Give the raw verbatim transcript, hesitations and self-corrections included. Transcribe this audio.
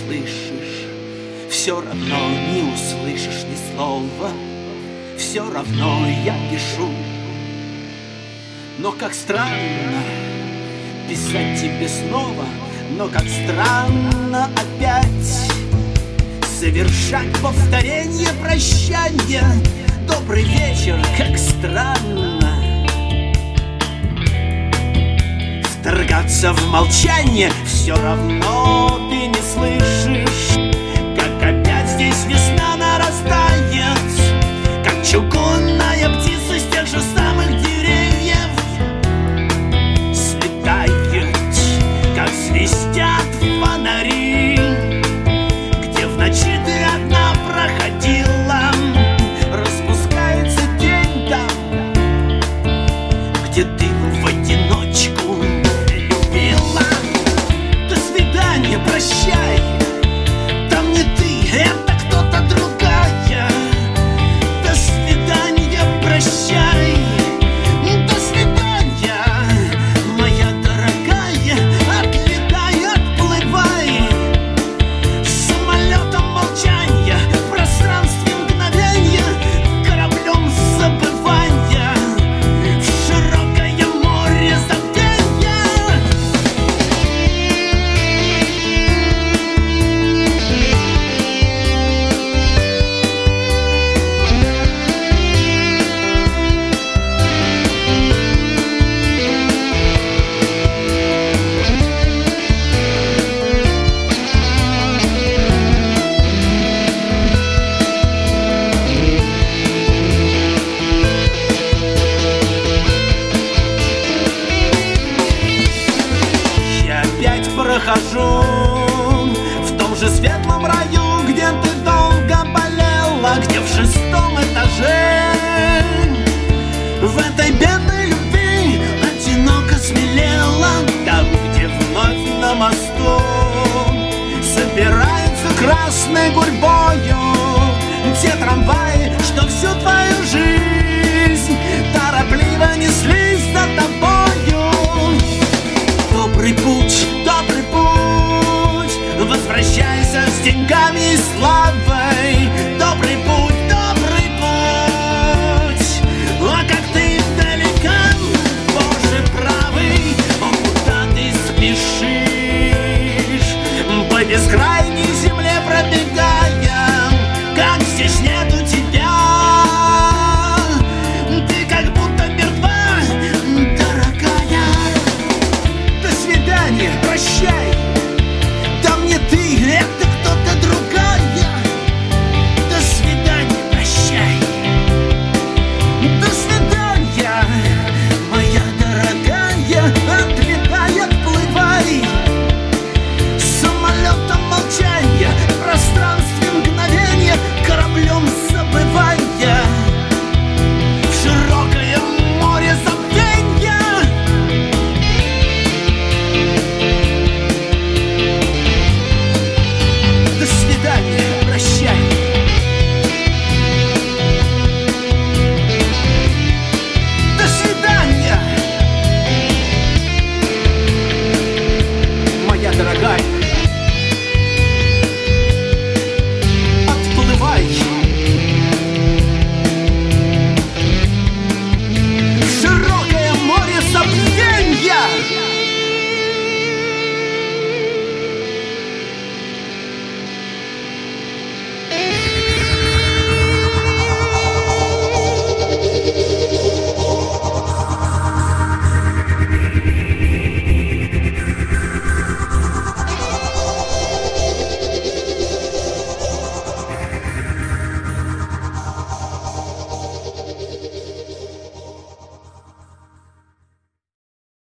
слышишь, все равно не услышишь ни слова, все равно я пишу. Но как странно писать тебе снова, но как странно опять совершать повторение прощания. Добрый вечер, как странно вторгаться в молчание. Все равно ты не слышишь, как опять здесь весна нарастает, как чугунная птица с тех же самых деревьев слетает, как свистят фонари, где в ночи ты одна проходила. Распускается день там, где ты в одиночку любила. До свидания, прощай, там не ты, это кто-то другая. До свидания, прощай, до свидания, моя дорогая. Отлетай, отплывай самолетом молчания, в пространстве мгновенья, кораблем забывания, в широкое море забвенья. Я опять прохожу в том же светлом раю, где ты долго болела, где в шестом этаже в этой бедной любви одиноко смелела. Там, где вновь на мосту собирается красной гурьбой